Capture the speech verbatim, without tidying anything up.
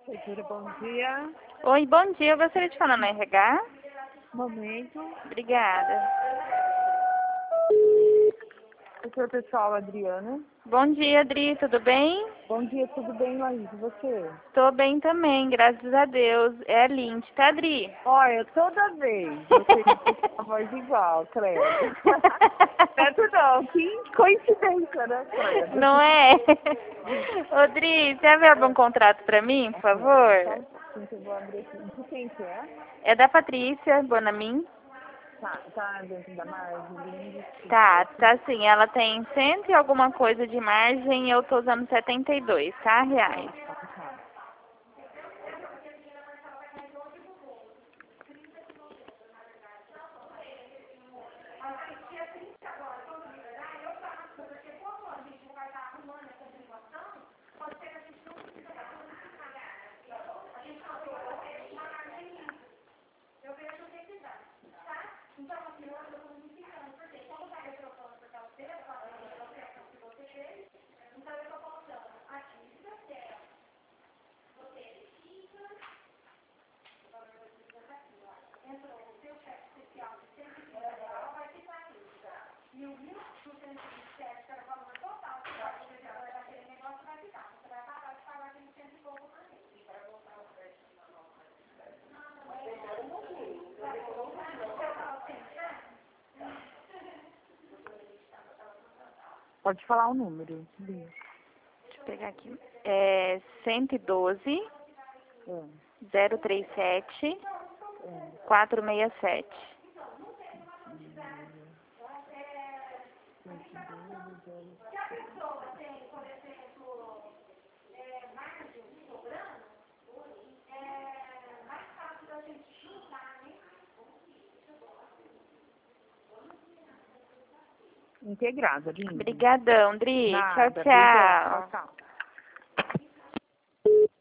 Prefeitura, bom dia. Oi, bom dia. Eu gostaria de falar no R H. Momento. Obrigada. Esse é o pessoal, Adriana. Bom dia, Adri. Tudo bem? Bom dia, tudo bem, Laís? E você? Tô bem também, graças a Deus. É a Lindy, tá, Adri? Olha, toda vez você tem uma voz igual, credo. Credo não, que coincidência, né, credo? Não é? Ô, Adri, você vai abrir um contrato pra mim, por Só favor? um pouquinho que eu vou abrir aqui. De quem que é? É da Patrícia Bonamin. Tá, tá dentro da margem. Tá, tá sim. Ela tem cento e alguma coisa de margem e eu tô usando setenta e dois, tá? Reais. Tá, tá. Pode falar o número. Sim. Deixa eu pegar aqui. É cento e doze, É, zero trinta e sete, é. quatrocentos e sessenta e sete. Integrada, linda. Obrigadão, Dri. Nada, Tchau, beijão, tchau, tchau. tchau.